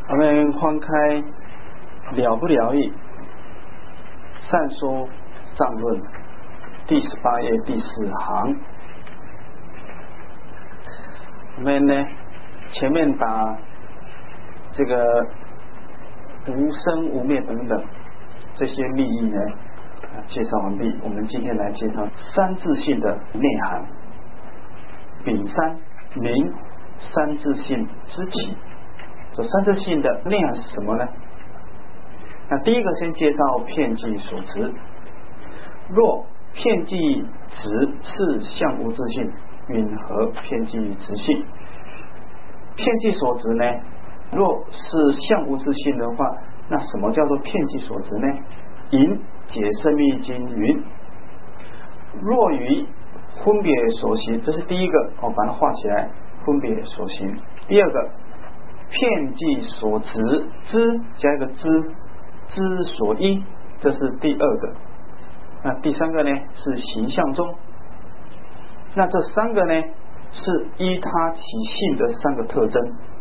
我们翻开了不了义善说藏论第18页第4行，我们呢前面把这个无生无灭等等这些密意呢介绍完毕。我们今天来介绍三自性的内涵。丙三明三自性之起。这三自性的内涵是什么呢？那第一个先介绍遍计所执。若遍计执是相无自性，允合遍计执性。遍计所执呢，若是相无自性的话，那什么叫做遍计所执呢？引解深密经云：若于分别所行，这是第一个，我把它画起来，分别所行。第二个，遍计所执，知加一个知所依，这是第二个。那第三个呢是形象中。那这三个呢是依他其性的三个特征。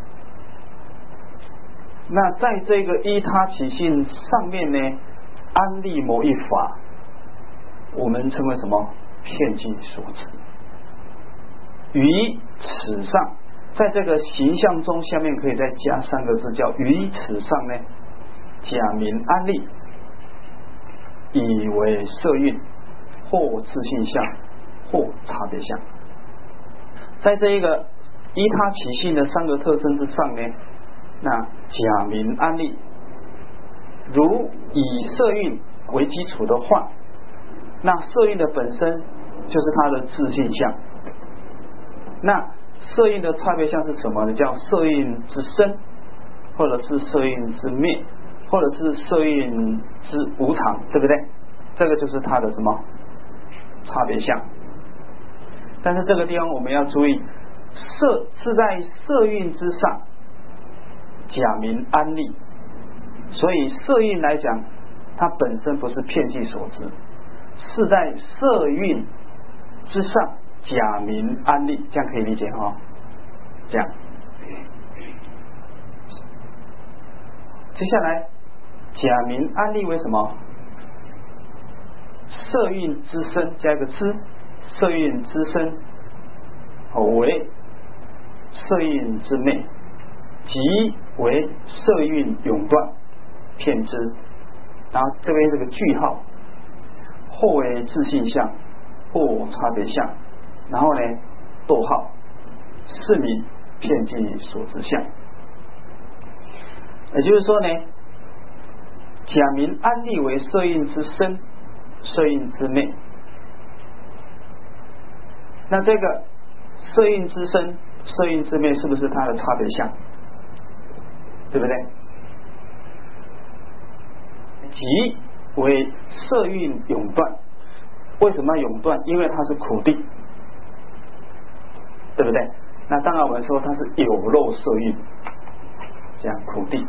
那在这个依他其性上面呢，安立某一法，我们称为什么？遍计所执。于此上，在这个形象中下面可以再加三个字，叫于此上呢，假名安立，以为色蕴，或自性相，或差别相。在这一个依他其性的三个特征之上呢，那假名安立，如以色蕴为基础的话，那色蕴的本身就是它的自性相。那色蕴的差别相是什么呢？叫色蕴之生，或者是色蕴之灭，或者是色蕴之无常，对不对？这个就是它的什么差别相。但是这个地方我们要注意，色是在色蕴之上，假名安立，所以色蕴来讲，它本身不是遍计所执，是在色蕴之上假名安立，这样可以理解哈？这样，接下来假名安立为什么？色蕴之身加一个知，色蕴之身为色蕴之昧，即为色蕴永断遍知。然后这边这个句号，或为自性相，或差别相，然后呢逗号，是名遍计所执相。也就是说呢，假名安立为色蕴之身，色蕴之昧。那这个色蕴之身，色蕴之昧是不是它的差别相？对不对？即为色蕴永断。为什么要永断？因为它是苦地，对不对？那当然我们说它是有漏色蕴，这样苦地。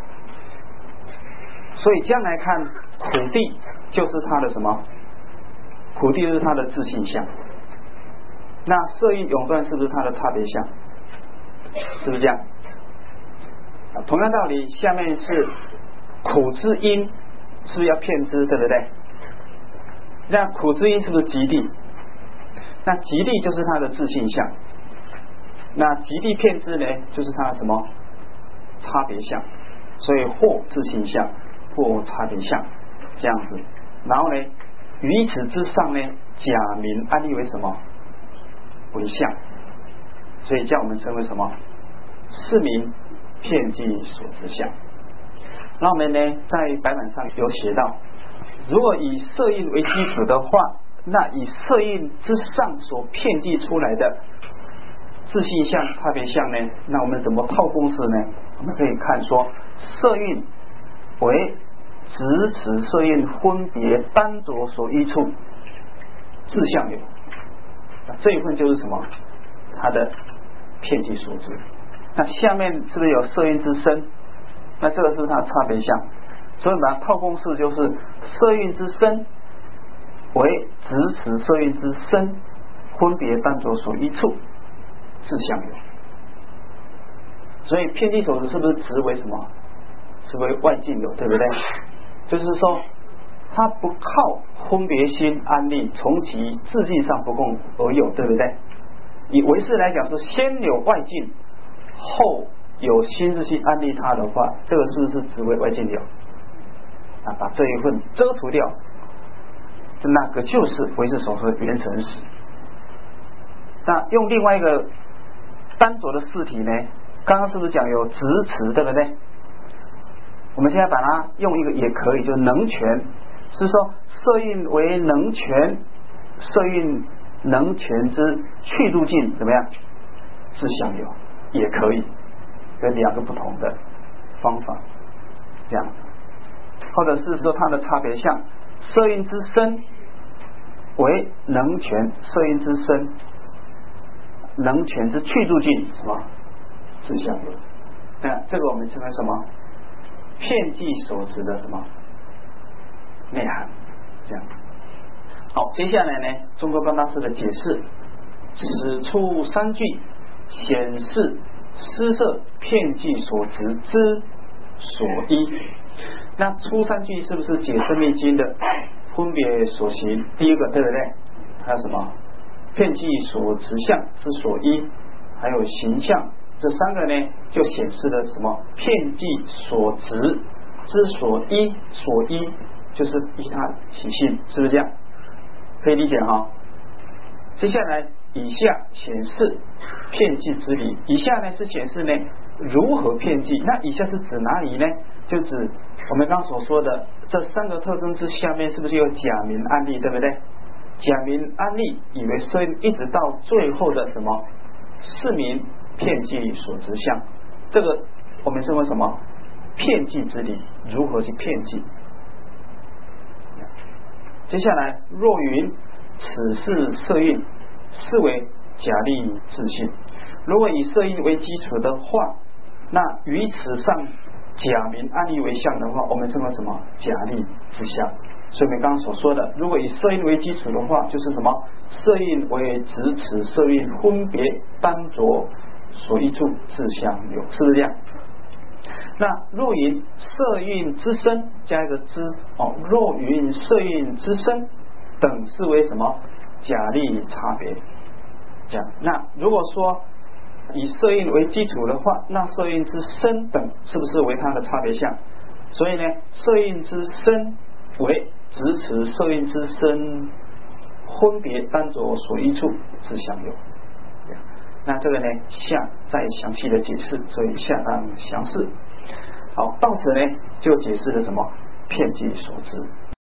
所以这样来看，苦地就是它的什么？苦地就是它的自性相。那色蕴永断是不是它的差别相？是不是这样？同样道理，下面是苦之因，是不是要遍知，对不对？那苦之因是不是极地？那极地就是它的自性相。那极地遍知呢，就是它的什么？差别相。所以或自性相，或差别相，这样子。然后呢，于此之上呢，假名安立为什么？为相。所以叫我们称为什么？是名遍计所执相。那我们呢，在白板上有写到，如果以色蕴为基础的话，那以色蕴之上所遍计出来的自性相、差别相呢，那我们怎么套公式呢？我们可以看说，色蕴为直指色蕴分别单着所依处自相有，这一份就是什么？它的遍计所执。那下面是不是有色蕴之身？那这个是它的差别相。所以把它套公式就是色蕴之身为直指色蕴之身分别单着所依处自相有。 所以遍计所执是不是执为什么？是为外境有，对不对？就是说它不靠分别心安立，从其自性上不共而有，对不对？以唯识来讲是先有外境，后有心自性安立它的话，这个是不是只为外境有？啊，把这一份遮除掉，那个就是唯识所说的缘成实。那用另外一个单着的事体呢，刚刚是不是讲有执持，对不对？我们现在把它用一个也可以，就是能权，是说色蕴为能权，色蕴能权之去入境怎么样？是相有，也可以，这两个不同的方法，这样子。或者是说它的差别相，色蕴之身为能权，色蕴之身能权之去入境什么？是相有。那这个我们称为什么？遍计所执的什么内涵？这样。好，接下来呢，中国班大师的解释，此处三句显示施设遍计所执之所依。那初三句是不是解释密经的分别所行？第一个对不对？还有什么？遍计所执相之所依，还有形象，这三个呢，就显示了什么？遍计所执之所依，所依就是依他习性，是不是这样？可以理解哈。接下来以下显示遍计之理，以下呢是显示呢如何遍计。那以下是指哪里呢？就指我们刚刚所说的这三个特征之下面，是不是有假名案例，对不对？假名案例以为所以一直到最后的什么是名遍计所执相，这个我们称为什么？遍计之理，如何去遍计？接下来若云此是色蕴，是为假立自性。如果以色蕴为基础的话，那于此上假名案例为相的话，我们称为什么？假立之相。所以我们刚刚所说的，如果以色蕴为基础的话，就是什么？色蕴为执持，色蕴分别单着所依处自相有，是不是这样？那若云色蕴之身加一个之若云色蕴之身等是为什么？假立差别。这样，那如果说以色蕴为基础的话，那色蕴之身等是不是为它的差别相？所以呢，色蕴之身为执持，色蕴之身分别单着所依处自相有。这样，那这个呢，下再详细的解释，所以下当详释。好，到此呢就解释了什么遍计所执。